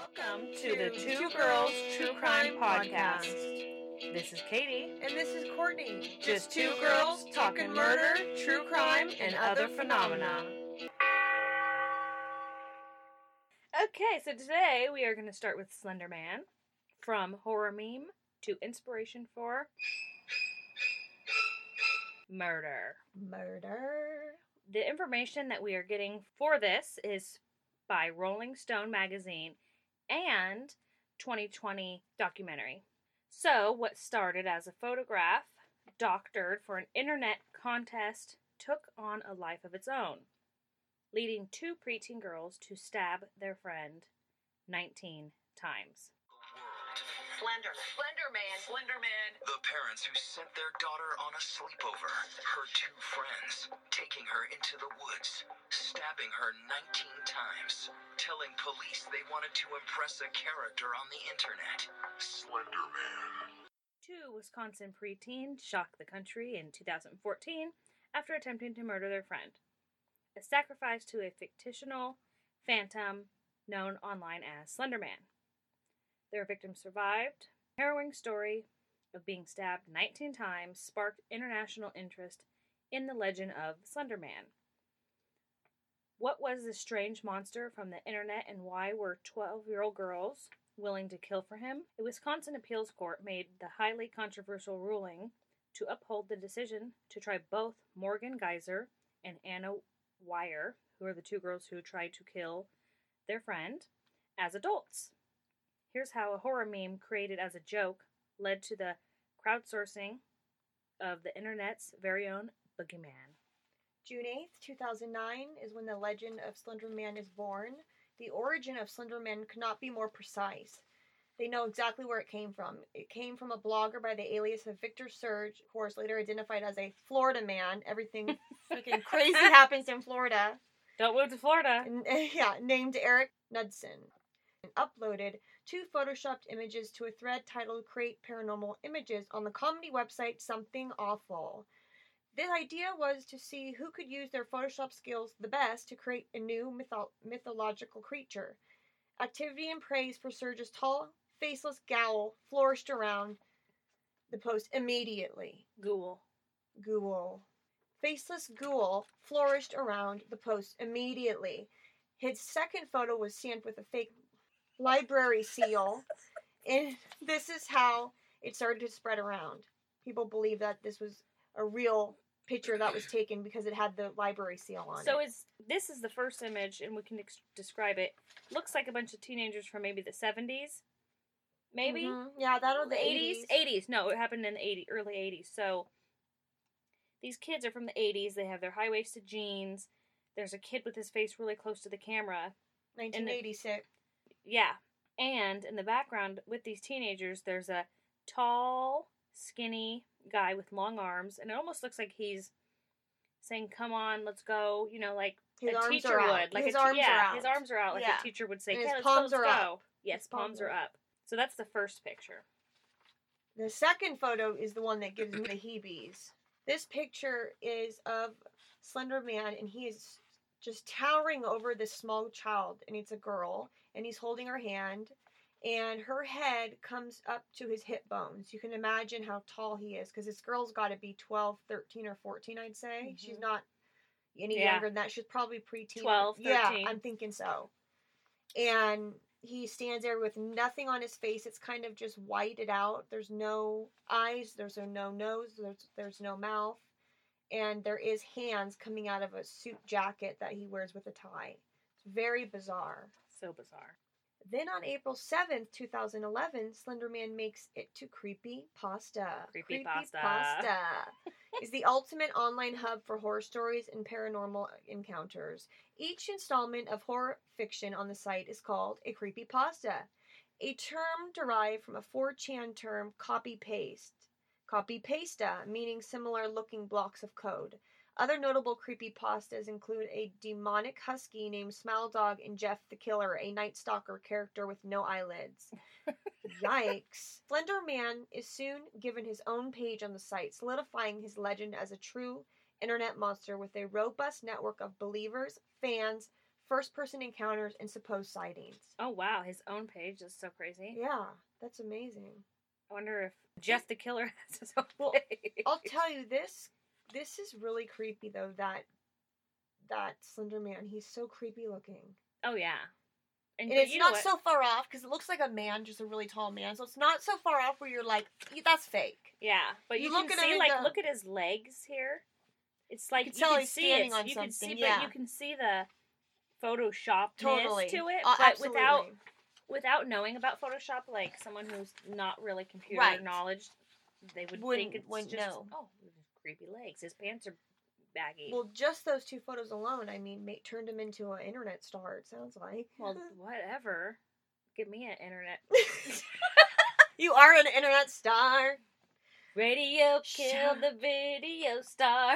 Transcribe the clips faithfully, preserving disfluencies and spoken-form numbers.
Welcome to the Two Girls True Crime Podcast. This is Katie. And this is Courtney. Just two girls talking murder, true crime, and other phenomena. Okay, so today we are going to start with Slender Man. From horror meme to inspiration for murder. Murder. The information that we are getting for this is by Rolling Stone magazine and twenty twenty documentary. So, what started as a photograph doctored for an internet contest took on a life of its own, leading two preteen girls to stab their friend nineteen times. Slender. Slender Man. Slender Man. The parents who sent their daughter on a sleepover, her two friends, taking her into the woods, stabbing her nineteen times, telling police they wanted to impress a character on the internet. Slender Man. Two Wisconsin preteens shocked the country in two thousand fourteen after attempting to murder their friend. A sacrifice to a fictional phantom known online as Slender Man. Their victim survived. The harrowing story of being stabbed nineteen times sparked international interest in the legend of Slender Man. What was this strange monster from the internet, and why were twelve-year-old girls willing to kill for him? A Wisconsin appeals court made the highly controversial ruling to uphold the decision to try both Morgan Geyser and Anna Wire, who are the two girls who tried to kill their friend, as adults. Here's how a horror meme created as a joke led to the crowdsourcing of the internet's very own boogeyman. June eighth, two thousand nine is when the legend of Slender Man is born. The origin of Slender Man could not be more precise. They know exactly where it came from. It came from a blogger by the alias of Victor Surge, who was later identified as a Florida man. Everything freaking crazy happens in Florida. Don't move to Florida. And, yeah, named Eric Knudsen. And uploaded two photoshopped images to a thread titled Create Paranormal Images on the comedy website Something Awful. The idea was to see who could use their Photoshop skills the best to create a new mytho- mythological creature. Activity and praise for Surge's tall, faceless ghoul flourished around the post immediately. Ghoul. Ghoul. Faceless ghoul flourished around the post immediately. His second photo was stamped with a fake library seal, and this is how it started to spread around. People believe that this was a real picture that was taken because it had the library seal on so it. So is this is the first image, and we can ex- describe it. Looks like a bunch of teenagers from maybe the seventies, maybe. Mm-hmm. Yeah, that or the eighties. eighties. No, it happened in the eighties, early eighties. So these kids are from the eighties. They have their high-waisted jeans. There's a kid with his face really close to the camera. nineteen eighty-six. Yeah, and in the background with these teenagers, there's a tall, skinny guy with long arms, and it almost looks like he's saying, "Come on, let's go." You know, like his a teacher would. Out. Like his a, arms yeah, are out. his arms are out, like yeah. a teacher would say. And "Yeah, his let's palms go, let's are go." up. Yes, his palms, palms are are up. So that's the first picture. The second photo is the one that gives me the heebies. This picture is of Slender Man, and he is just towering over this small child, and it's a girl, and he's holding her hand, and her head comes up to his hip bones. You can imagine how tall he is, because this girl's got to be twelve, thirteen, or fourteen, I'd say. Mm-hmm. She's not any yeah. younger than that. She's probably preteen. twelve, thirteen. Yeah, I'm thinking so. And he stands there with nothing on his face. It's kind of just whited out. There's no eyes. There's no nose. There's, there's no mouth. And there is hands coming out of a suit jacket that he wears with a tie. It's very bizarre. So bizarre. Then on April seventh, twenty eleven, Slender Man makes it to Creepypasta. Creepypasta. Creepypasta is the ultimate online hub for horror stories and paranormal encounters. Each installment of horror fiction on the site is called a creepypasta, a term derived from a four chan term copy-paste. Copy-pasta, meaning similar-looking blocks of code. Other notable creepypastas include a demonic husky named Smile Dog and Jeff the Killer, a Night Stalker character with no eyelids. Yikes. Slender Man is soon given his own page on the site, solidifying his legend as a true internet monster with a robust network of believers, fans, first-person encounters, and supposed sightings. Oh, wow. His own page is so crazy. Yeah, that's amazing. I wonder if Jeff the Killer has his own Well, page. I'll tell you this. This is really creepy, though, that that Slender Man. He's so creepy looking. Oh, yeah. And, And but it's you know not what? so far off, because it looks like a man, just a really tall man. So it's not so far off where you're like, that's fake. Yeah, but you, You can look at see, him in like, the- look at his legs here. It's like, can you tell can he's see standing it. on You can see, something, but yeah. you can see the Photoshoppedness Totally. to it. Uh, but absolutely. without without knowing about Photoshop, like someone who's not really computer Right. knowledge, they would Wouldn't- think it's wouldn't just, know. oh, creepy legs. His pants are baggy. Well, just those two photos alone, I mean, ma- turned him into an internet star, it sounds like. Well, whatever. Give me an internet. You are an internet star. Radio Shut killed the video star.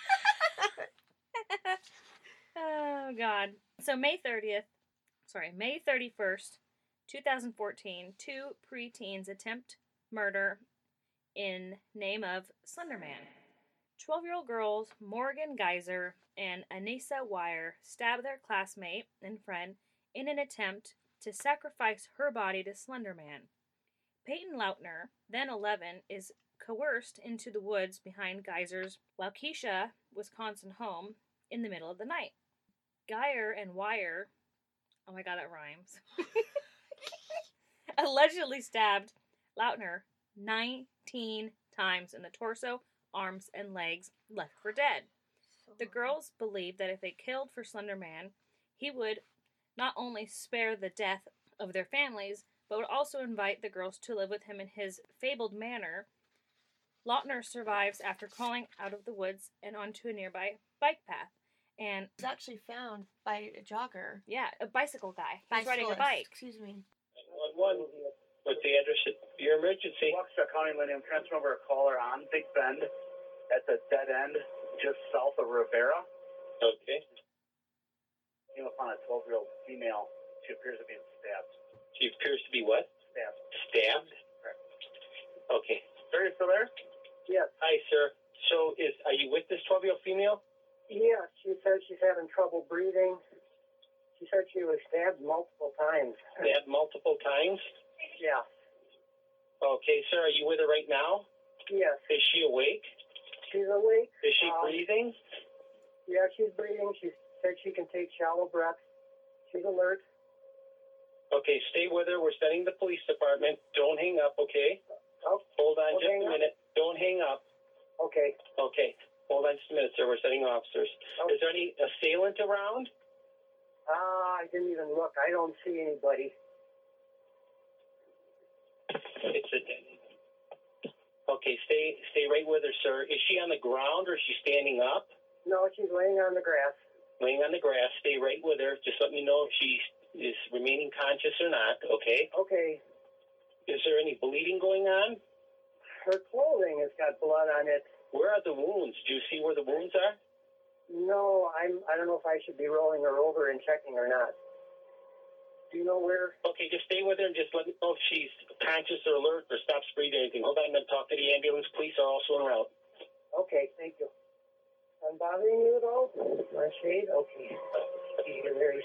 Oh, God. So, May thirtieth, sorry, May thirty-first, twenty fourteen, two preteens attempt murder in name of Slender Man. twelve-year-old girls Morgan Geyser and Anissa Wire stab their classmate and friend in an attempt to sacrifice her body to Slender Man. Peyton Lautner, then eleven, is coerced into the woods behind Geyser's Waukesha, Wisconsin home in the middle of the night. Geyer and Wire, oh my god, that rhymes, allegedly stabbed Lautner nineteen times in the torso, arms, and legs, left for dead. The girls believed that if they killed for Slender Man, he would not only spare the death of their families, but would also invite the girls to live with him in his fabled manor. Lautner survives after crawling out of the woods and onto a nearby bike path. And, It's actually found by a jogger. yeah, a bicycle guy. He's riding a Bicyclist. bike. Excuse me. one one. What's the address of your emergency? Waukesha County, Millennium, transfer over a caller on Big Bend at the dead end just south of Rivera. Okay. Came upon a twelve-year-old female. She appears to be stabbed. She appears to be what? Stabbed. Stabbed? Correct. Okay. Sir, you still there? Yes. Hi, sir. So, is are you with this twelve-year-old female? Yeah, she said she's having trouble breathing. She said she was stabbed multiple times. Stabbed multiple times? Yeah. Okay, sir. Are you with her right now? Yes. Is she awake? She's awake. Is she Um, breathing? Yeah, she's breathing. She said she can take shallow breaths. She's alert. Okay, stay with her. We're sending the police department. Don't hang up, okay? Oh, Hold on Don't just hang a up? minute. Don't hang up. okay. Okay. Hold on just a minute, sir. We're sending officers. Oh. Is there any assailant around? Ah, I didn't even look. I don't see anybody. It's a. Okay, stay stay right with her, sir. Is she on the ground or is she standing up? No, she's laying on the grass. Laying on the grass. Stay right with her. Just let me know if she is remaining conscious or not, okay? Okay. Is there any bleeding going on? Her clothing has got blood on it. Where are the wounds? Do you see where the wounds are? No, I'm. I don't know if I should be rolling her over and checking or not. Do you know where? Okay, just stay with her and just let me know if she's conscious or alert or stops breathing or anything. Hold on, I'm going to talk to the ambulance. Police are also en route. Okay, thank you. I'm bothering you at all? My shade? Okay. You're very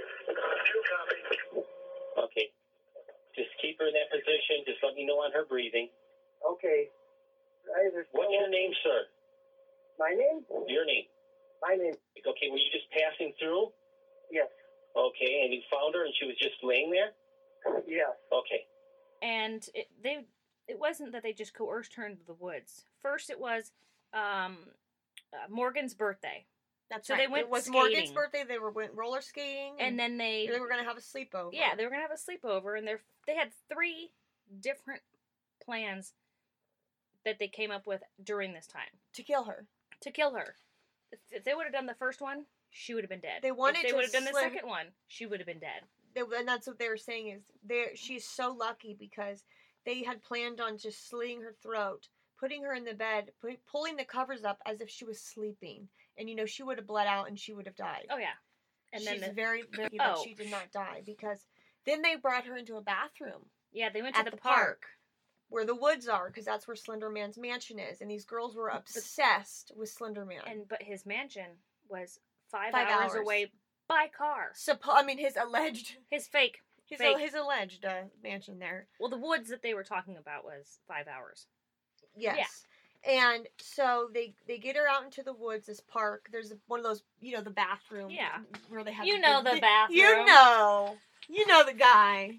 Okay. Just keep her in that position. Just let me know on her breathing. Okay. I, there's What's no- your name, sir? My name? Your name. My name. Okay, were you just passing through? Yes. Okay, and you found her and she was just laying there? Yes. Okay. And it, they, it wasn't that they just coerced her into the woods. First, it was um, uh, Morgan's birthday. That's So right. they went It was skating. Morgan's birthday. They were went roller skating. And then they... they were going to have a sleepover. Yeah, they were going to have a sleepover, and they they had three different plans that they came up with during this time to kill her. to kill her. If, if they would have done the first one, she would have been dead. They wanted if they to would have done the slit- second one, she would have been dead. They, and that's what they were saying is they she's so lucky because they had planned on just slitting her throat, putting her in the bed, put, pulling the covers up as if she was sleeping, and you know she would have bled out and she would have died. Oh yeah, and she's then the, very very lucky that Oh. she did not die because then they brought her into a bathroom yeah they went to at the, the park. Where the woods are, because that's where Slender Man's mansion is, and these girls were obsessed with Slender Man. and but his mansion was five, Five hours, hours. away by car. Suppo- I mean, his alleged, His fake. his Fake. his alleged uh, mansion there. Well, the woods that they were talking about was five hours. Yes. And so they they get her out into the woods, this park. There's one of those, you know, the bathroom. Yeah. Where they have You the know big- the bathroom. You know. You know the guy.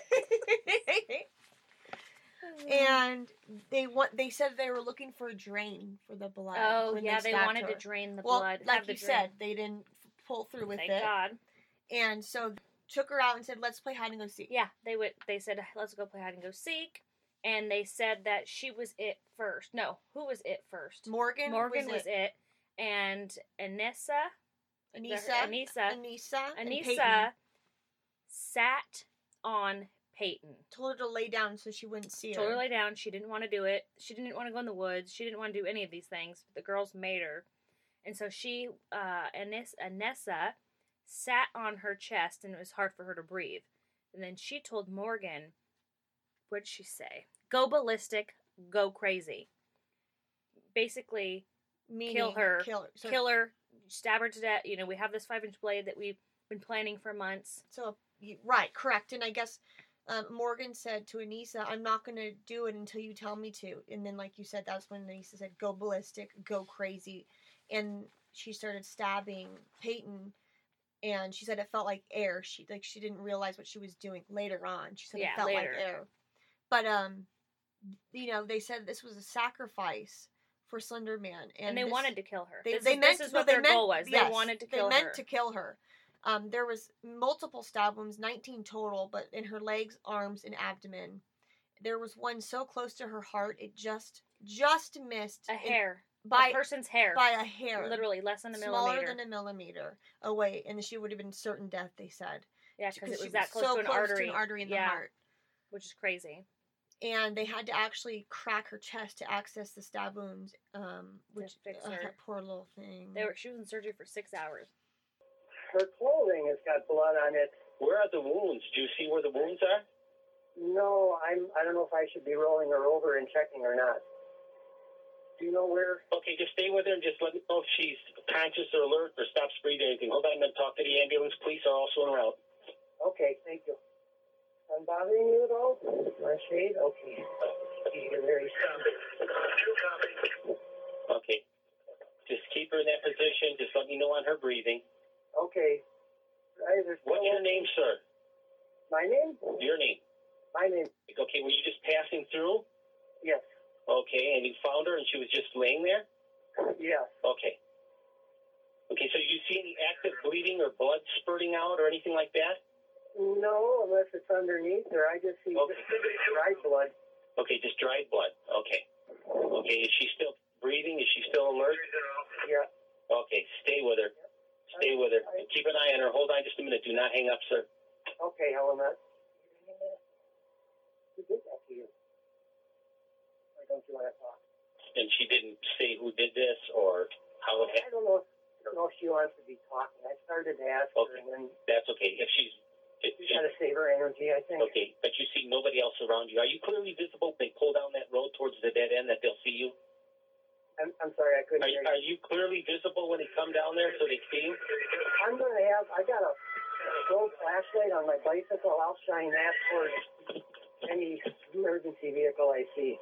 And they want. They said they were looking for a drain for the blood. Oh, when yeah, they stabbed wanted her. to drain the well, blood. like have the you drain. said, they didn't f- pull through with Thank it. God. And so took her out and said, "Let's play hide and go seek." Yeah, they would. They said, "Let's go play hide and go seek," and they said that she was it first. No, who was it first? Morgan. Morgan was, was, it. and Anissa, Anissa. Anissa, Anissa. and Anissa Peyton sat on Peyton. told her to lay down so she wouldn't see her. Told her to lay down. She didn't want to do it. She didn't want to go in the woods. She didn't want to do any of these things. The girls made her, and so she, uh, Anis- Anissa, sat on her chest, and it was hard for her to breathe. And then she told Morgan, what did she say? Go ballistic, go crazy. Basically, Meaning, kill her, Kill her. So, kill her, stab her to death. You know, we have this five-inch blade that we've been planning for months. so you- right, correct. And I guess um, Morgan said to Anissa, "I'm not going to do it until you tell me to." And then, like you said, that's when Anissa said, "Go ballistic, go crazy," and she started stabbing Peyton. And she said it felt like air. She like she didn't realize what she was doing later on. She said Yeah, it felt later. like air. But um, you know, they said this was a sacrifice for Slender Man, and, And, they this- wanted to kill her. They, this they is, meant this is no, what they their meant- goal was. yes, they wanted to they kill meant her. to kill her. Um, there was multiple stab wounds, nineteen total, but in her legs, arms, and abdomen. There was one so close to her heart, it just just missed a it- hair. by a person's hair. by a hair, Literally less than a smaller millimeter. than a millimeter away, and she would have been certain death. They said yeah, because it she was that close so to an close artery. to an artery in the yeah, heart. which is crazy. And they had to actually crack her chest to access the stab wounds, um, which fix uh, her. that poor little thing. They were. She was in surgery for six hours. Her clothing has got blood on it. Where are the wounds? Do you see where the wounds are? No, I'm. I don't know if I should be rolling her over and checking or not. Do you know where? Okay, just stay with her and just let me know if she's conscious or alert or stops breathing or anything. Hold on, I'm going to talk to the ambulance. Police are also en route. Okay, thank you. I'm bothering you at all? My shade? Okay. You're very Okay. Just keep her in that position. Just let me know on her breathing. Okay. Guys, there's What's still- your name, sir? My name? Your name. My name. Okay, were you just passing through? Yes. Okay, and you found her and she was just laying there? Yes. Okay. Okay, so you see any active bleeding or blood spurting out or anything like that? No, unless it's underneath her. I just see Okay. just dried blood. Okay, just dried blood. Okay. Okay, is she still breathing? Is she still alert? Yeah. Okay, stay with her. Stay with her. Keep an eye on her. Hold on just a minute. Do not hang up, sir. Okay, Helena. Who did that to you? Why don't you want to talk? And she didn't say who did this or how it I happened? don't know. I don't know if she wants to be talking. I started to ask her, Okay. and then That's okay. If she's... If she's she, got to save her energy, I think. okay, but you see nobody else around you. Are you clearly visible? They pull down that road towards the dead end that they'll see you? I'm, I'm sorry, I couldn't Are, hear you. are you clearly visible when they come down there so they see you? I'm going to have, I got a gold flashlight on my bicycle. I'll shine that towards any emergency vehicle I see.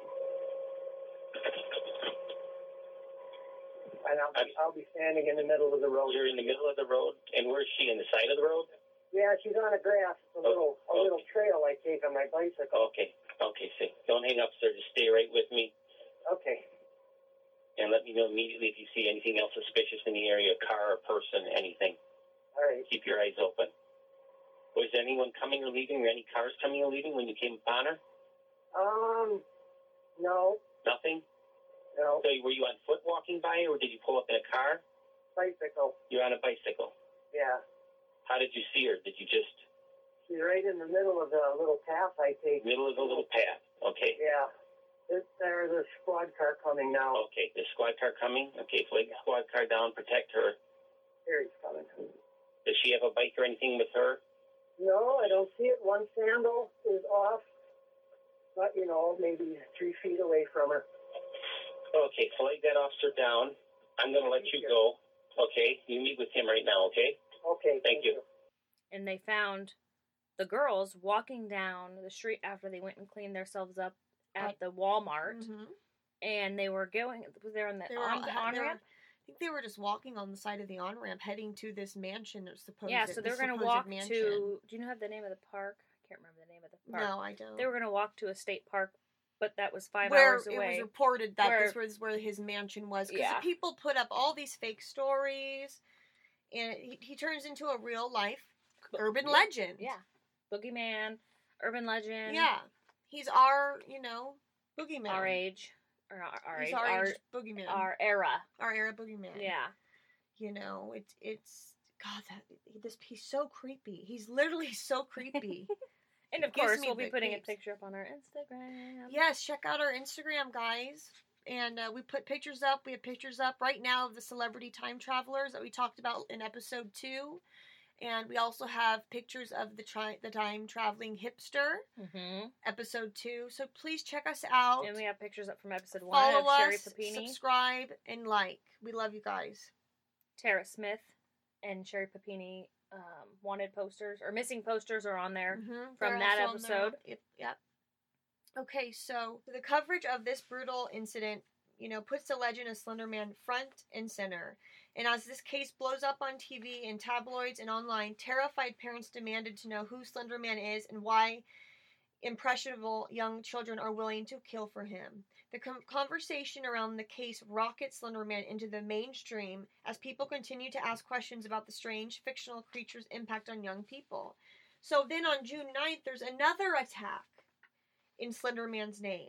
And I'll be, I'll be standing in the middle of the road. You're in the middle of the road, and where is she, in the side of the road? Yeah, she's on a grass. It's a little, a little trail I take on my bicycle. Okay, okay, so don't hang up, sir. Just stay right with me, Okay. and let me know immediately if you see anything else suspicious in the area, a car, a person, anything. All right. Keep your eyes open. Was anyone coming or leaving, or any cars coming or leaving when you came upon her? Um, no, Nothing? no, So were you on foot walking by, or did you pull up in a car? bicycle. You're on a bicycle. Yeah. How did you see her? Did you just She's right in the middle of the little path I take. middle of the little path? Okay. Yeah. There's, there's a squad car coming now. Okay, the squad car coming? Okay, flag the squad car down, protect her. Here he's coming. Does she have a bike or anything with her? No, I don't see it. One sandal is off, but, you know, maybe three feet away from her. Okay, flag that officer down. I'm going to let you go. Okay, you meet with him right now, okay? Okay. Thank you. And they found the girls walking down the street after they went and cleaned themselves up at At- the Walmart. Mhm. And they were going, was there on the They were on, all- the they on were- ramp? I think they were just walking on the side of the on ramp, heading to this mansion. Or supposed Yeah, so they were this going to supposed walk mansion. to. Do you know have the name of the park? I can't remember the name of the park. No, I don't. They were going to walk to a state park, but that was five where hours it away. was reported that where- this was where his mansion was, because Yeah. people put up all these fake stories, and he, he turns into a real life urban yeah. legend. Yeah, boogeyman, urban legend. Yeah, he's our, you know, boogeyman. our age, or not our He's age, our, our age boogeyman. our era. our era boogeyman. Yeah, You know, it's it's God, that this he's so creepy. He's literally so creepy. and of Gives course me we'll be the putting creeps. a picture up on our Instagram. Yes, check out our Instagram, guys. And uh, we put pictures up. We have pictures up right now of the celebrity time travelers that we talked about in episode two. And we also have pictures of the tri- the time traveling hipster, Mm-hmm. episode two. So please check us out. And we have pictures up from episode one Follow of Sherry us, Papini, subscribe, and like. We love you guys. Tara Smith, and Sherry Papini um, wanted posters or missing posters are on there. Mhm, from they're that also on there. episode. Yep, yep. Okay, so the coverage of this brutal incident, you know, puts the legend of Slender Man front and center. And as this case blows up on T V and tabloids and online, terrified parents demanded to know who Slender Man is and why impressionable young children are willing to kill for him. The com- conversation around the case rockets Slender Man into the mainstream as people continue to ask questions about the strange fictional creature's impact on young people. So then on June ninth, there's another attack in Slender Man's name.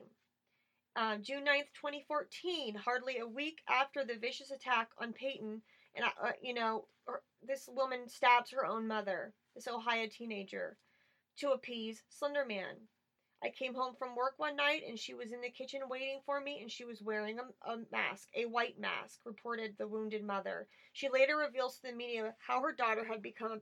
Uh, June ninth, twenty fourteen, hardly a week after the vicious attack on Peyton, and uh, you know, or, this woman stabs her own mother, this Ohio teenager, to appease Slender Man. I came home from work one night and she was in the kitchen waiting for me, and she was wearing a, a mask, a white mask, reported the wounded mother. She later reveals to the media how her daughter had become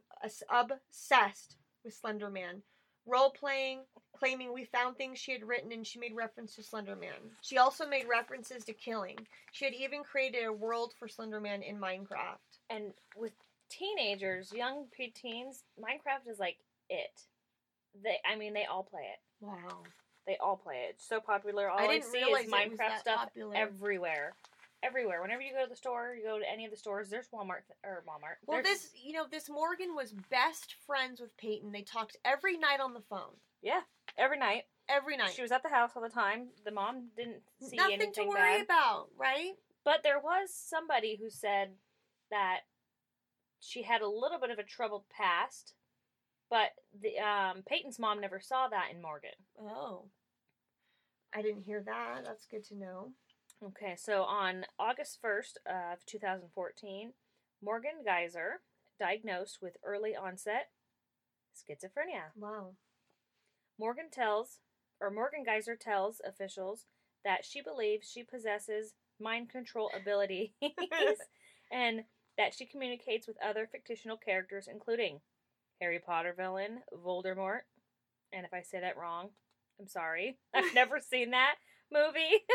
obsessed with Slender Man, role-playing, claiming we found things she had written, and she made reference to Slender Man. She also made references to killing. She had even created a world for Slender Man in Minecraft. And with teenagers, young preteens, Minecraft is like it. They, I mean, they all play it. Wow. They all play it. It's so popular. All I I, didn't see realize is it was Minecraft that stuff popular. everywhere. Everywhere. Whenever you go to the store, you go to any of the stores, there's Walmart th- or Walmart. Well, There's- this, you know, this Morgan was best friends with Peyton. They talked every night on the phone. yeah, every night. Every night. She was at the house all the time. The mom didn't see Nothing anything to worry bad. about, right? But there was somebody who said that she had a little bit of a troubled past, but the um, Peyton's mom never saw that in Morgan. Oh. I didn't hear that. That's good to know. Okay, so on August first of two thousand fourteen, Morgan Geyser diagnosed with early onset schizophrenia. Wow. Morgan tells, or Morgan Geyser tells officials that she believes she possesses mind control abilities and that she communicates with other fictional characters, including Harry Potter villain Voldemort. And if I say that wrong, I'm sorry. I've never seen that movie.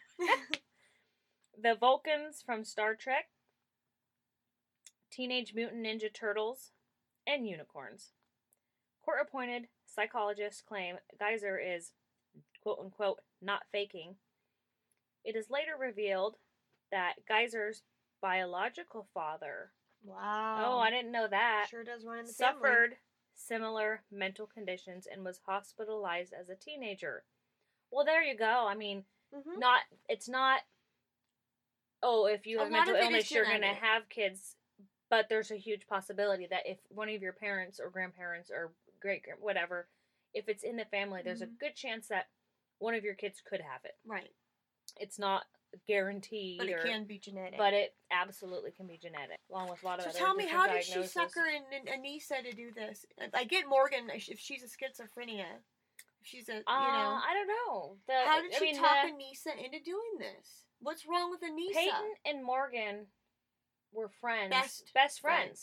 The Vulcans from Star Trek, Teenage Mutant Ninja Turtles, and unicorns. Court-appointed psychologists claim Geyser is, quote-unquote, not faking. It is later revealed that Geyser's biological father, Wow. oh, I didn't know that, Sure does run in the family. suffered similar mental conditions and was hospitalized as a teenager. Well, there you go. I mean, Mhm. not, it's not, oh, if you A have lot mental of it is illness, you're going to genetic. have kids. But there's a huge possibility that if one of your parents or grandparents or great whatever, if it's in the family, there's a Mhm. good chance that one of your kids could have it. Right. It's not guaranteed, But it or, can be genetic. but it absolutely can be genetic, along with a lot of So other tell me, different how did she diagnoses. sucker and, and Anissa to do this? I get Morgan if she's a schizophrenia. If she's a, you Uh, know. I don't know. The, How did I she mean, talk the, Anissa into doing this? What's wrong with Anissa? Peyton and Morgan were friends, Best best friends.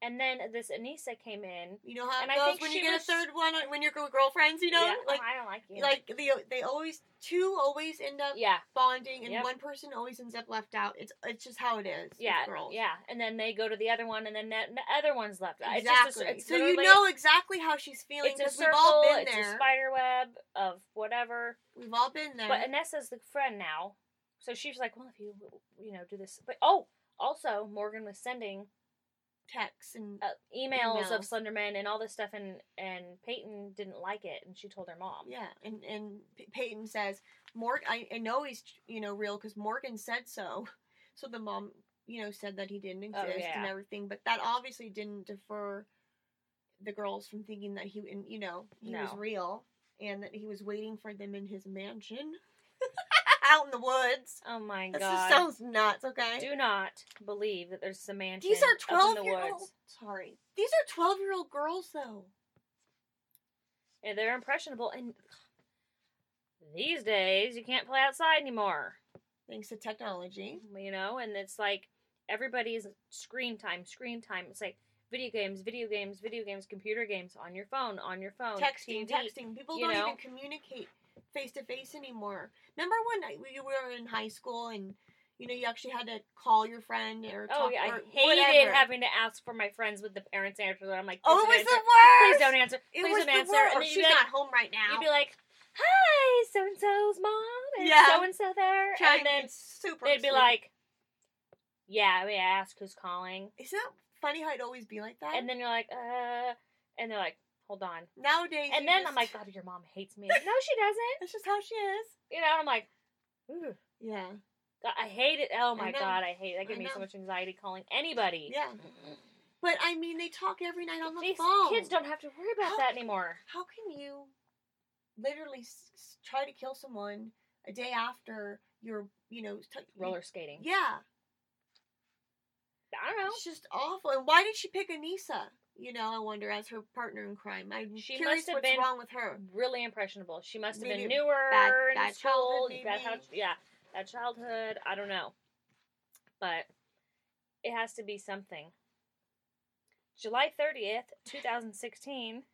And then this Anissa came in. You know how it And I goes think when she you get was- a third one when you're girlfriends, you know? Yeah, Like, I don't like you. like they, they always, two always end up yeah, bonding, and Yep. one person always ends up left out. It's it's just how it is. with yeah, girls. yeah. And then they go to the other one, and then that, the other one's left out. Exactly. It's just a, it's so you literally- know exactly how she's feeling It's a because circle. we've all been it's there. a spider web of whatever. We've all been there. But Anessa's the friend now, so she's like, well, if you you know do this, but oh, also Morgan was sending Texts and uh, emails, of Emails. Slenderman and all this stuff, and and Peyton didn't like it, and she told her mom. yeah, and and P- Peyton says Morgan. I, I know he's you know real because Morgan said so. So the mom you know said that he didn't exist Oh, yeah. and everything, but that obviously didn't defer the girls from thinking that he and you know he was No. real and that he was waiting for them in his mansion out in the woods. Oh my That god! just sounds nuts. Okay. Do not believe that there's a mansion. These are up in twelve the year woods. old. Sorry, these are twelve year old girls though. And they're impressionable, and these days you can't play outside anymore. Thanks to technology. You know, and it's like everybody's screen time, screen time. It's like video games, video games, video games, computer games on your phone, on your phone, Texting, T V. texting. People you don't know? even communicate face to face anymore. Remember when I- we were in high school and you know you actually had to call your friend or Oh talk yeah, I or hated whatever. having to ask for my friends with the parents answer. I'm like, Oh, please it was don't the answer. worst. Please don't answer. It Please was don't the answer. worst. And Or then you'd she's be like, not home right now. You'd be like, hi, so and so's mom, and Yeah. so and so there, Trying and then to be super. they'd be sweet. like, yeah, I mean, I ask who's calling, "Isn't that funny how it'd always be like that?" and then you're like, uh, and they're like, hold on, nowadays, and you then just- I'm like, God, your mom hates me. No, she doesn't. that's just how she is. You know, I'm like, ooh, Yeah, God, I hate it. Oh I my know. God, I hate it. That I gives me so know. much anxiety calling anybody. yeah. But I mean, they talk every night on the These phone. kids don't have to worry about How- that anymore. How can you literally s- s- try to kill someone a day after you're, you know, t- Roller skating. Yeah, I don't know. it's just awful. And why did she pick Anissa? You know, I wonder as her partner in crime. I'm She curious must have what's been wrong with her. Really impressionable. She must have Maybe been newer bad- in bad school. childhood, Bad maybe. house- yeah, bad childhood. I don't know, but it has to be something. July thirtieth, twenty sixteen.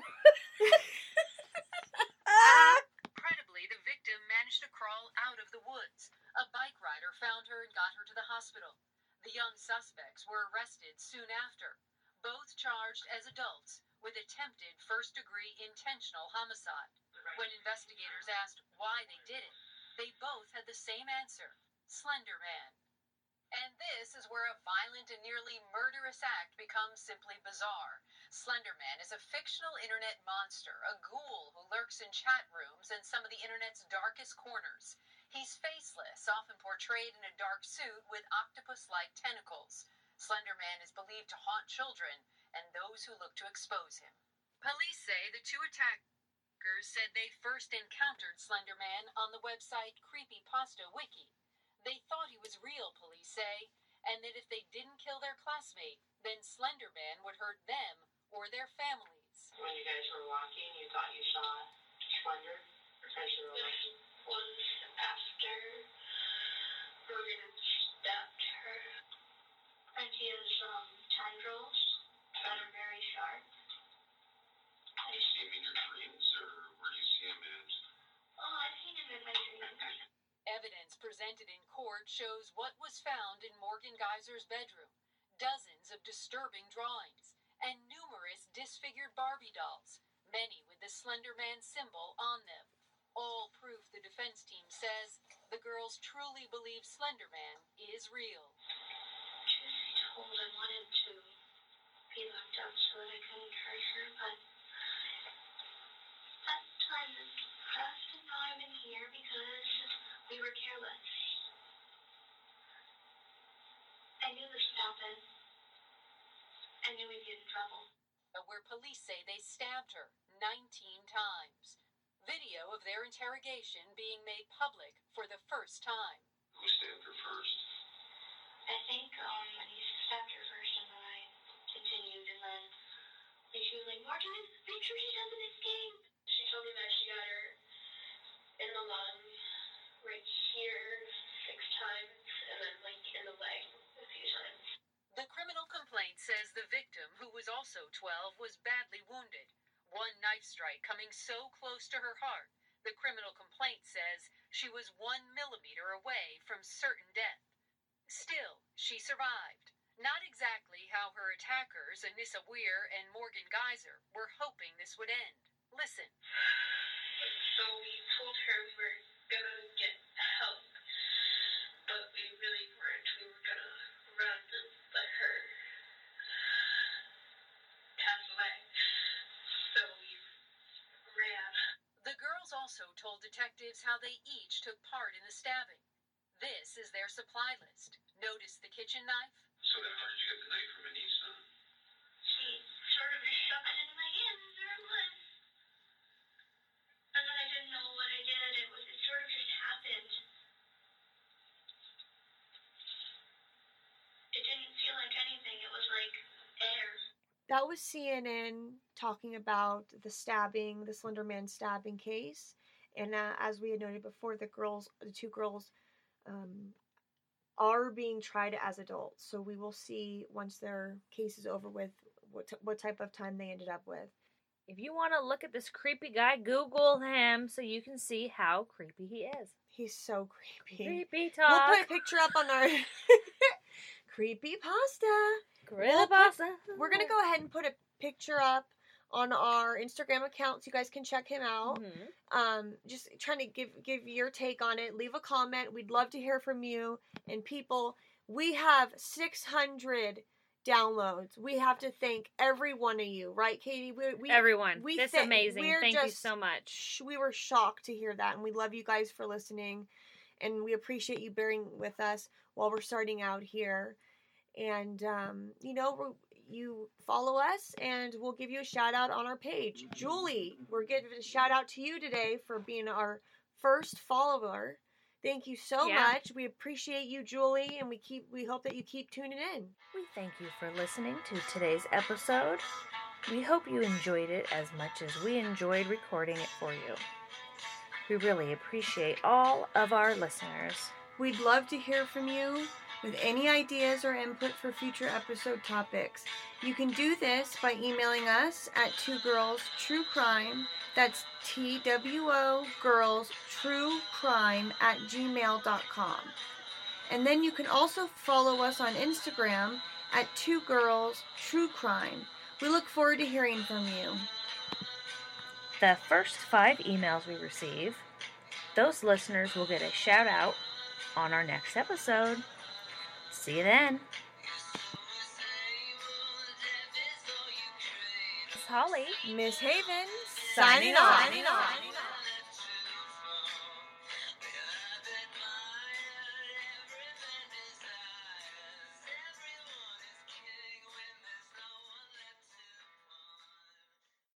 Incredibly, the victim managed to crawl out of the woods. A bike rider found her and got her to the hospital. The young suspects were arrested soon after, both charged as adults with attempted first-degree intentional homicide. When investigators asked why they did it, they both had the same answer: Slender Man. And this is where a violent and nearly murderous act becomes simply bizarre. Slender Man is a fictional internet monster, a ghoul who lurks in chat rooms and some of the internet's darkest corners. He's faceless, often portrayed in a dark suit with octopus-like tentacles. Slender Man is believed to haunt children and those who look to expose him. Police say the two attackers said they first encountered Slender Man on the website Creepypasta Wiki. They thought he was real, police say, and that if they didn't kill their classmate, then Slender Man would hurt them or their families. When you guys were walking, you thought you saw Slender? Because you were like, was after Morgan stabbed her. And he has um, tendrils that are very sharp. Do you see him in your dreams, or where do you see him at? Oh, I've seen him in my dreams. Evidence presented in court shows what was found in Morgan Geyser's bedroom. Dozens of disturbing drawings and numerous disfigured Barbie dolls, many with the Slender Man symbol on them. All proof, the defense team says, the girls truly believe Slender Man is real. Truth be told, I wanted to be locked up so that I couldn't hurt her, but that time has passed and now I'm in here because we were careless. I knew this would happen. I knew we'd get in trouble. Where police say they stabbed her nineteen times. Video of their interrogation being made public for the first time. Who stabbed her first? I think um, Anissa stabbed her first and then I continued and then like, she was like, more times, make sure she doesn't escape. She told me that she got her in the lung, right here, six times, and then like in the leg a few times. The criminal complaint says the victim was badly wounded, one knife strike coming so close to her heart, the criminal complaint says she was one millimeter away from certain death. Still, she survived. Not exactly how her attackers, Anissa Weir and Morgan Geyser, were hoping this would end. Listen. So we told her we were gonna get help, but we really weren't. We were gonna run and let her pass away. So we ran. The girls also told detectives how they each took part in the stabbing. This is their supply list. Notice the kitchen knife? So then how did you get the knife from Anissa? She sort of just shoved it in my hand and there it was. And then I didn't know what I did. It was it sort of just happened. It didn't feel like anything. It was like air. That was C N N talking about the stabbing, the Slender Man stabbing case. And uh, as we had noted before, the girls, the two girls, um, are being tried as adults. So we will see once their case is over with what t- what type of time they ended up with. If you want to look at this creepy guy, Google him so you can see how creepy he is. He's so creepy. Creepy talk. We'll put a picture up on our creepy pasta. Gorilla We'll put- pasta. We're gonna go ahead and put a picture up on our Instagram account so you guys can check him out. Mhm. Um, just trying to give give your take on it. Leave a comment. We'd love to hear from you. And people, we have six hundred downloads. We have to thank every one of you, right, Katie? We, we Everyone. we That's thi- amazing. we're Thank you just so much. sh- We were shocked to hear that, and we love you guys for listening, and we appreciate you bearing with us while we're starting out here. And um, you know, we're, you follow us, and we'll give you a shout out on our page. Julie, we're giving a shout out to you today for being our first follower. Thank you so Yeah. much. We appreciate you, Julie, and we keep we hope that you keep tuning in. We thank you for listening to today's episode. We hope you enjoyed it as much as we enjoyed recording it for you. We really appreciate all of our listeners. We'd love to hear from you with any ideas or input for future episode topics. You can do this by emailing us at two girls true crime. That's T W O girls true crime at gmail dot com. And then you can also follow us on Instagram at two girls true crime. We look forward to hearing from you. The first five emails we receive, those listeners will get a shout out on our next episode. See you then. Miss Holly. Miss Havens, Signing signing off. off.